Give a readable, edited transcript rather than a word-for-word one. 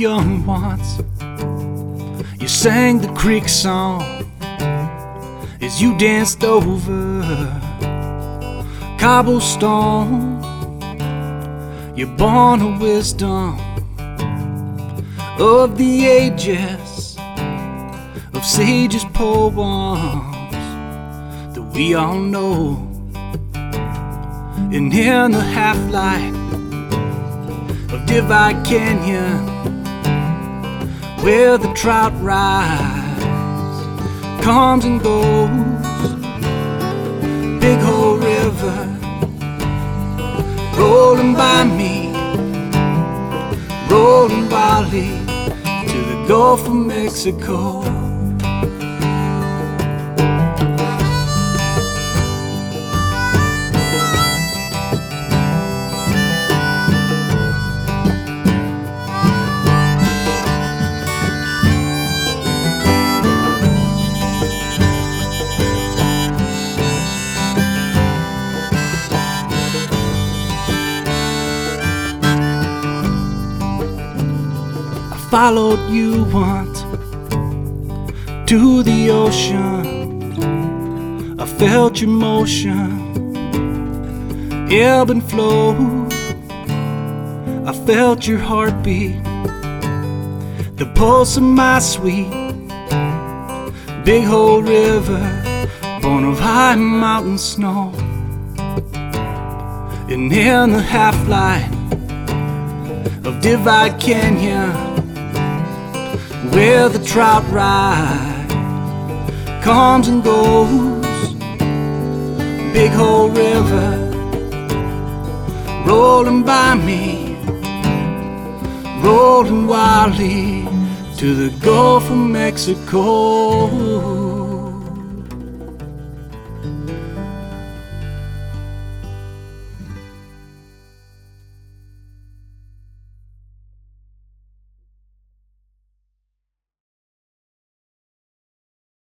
young once. You sang the creek song as you danced over cobblestone. You're born of wisdom of the ages, of sages' poems that we all know. And in the half-light of Divide Canyon, where the trout rise, comes and goes, Big Hole River rolling by me, rolling wildly to the Gulf of Mexico. Followed you once to the ocean. I felt your motion, ebb and flow. I felt your heartbeat, the pulse of my sweet Big Hole River, born of high mountain snow. And in the half-light of Divide Canyon, where the trout rise, comes and goes, Big Hole River rolling by me, rolling wildly to the Gulf of Mexico.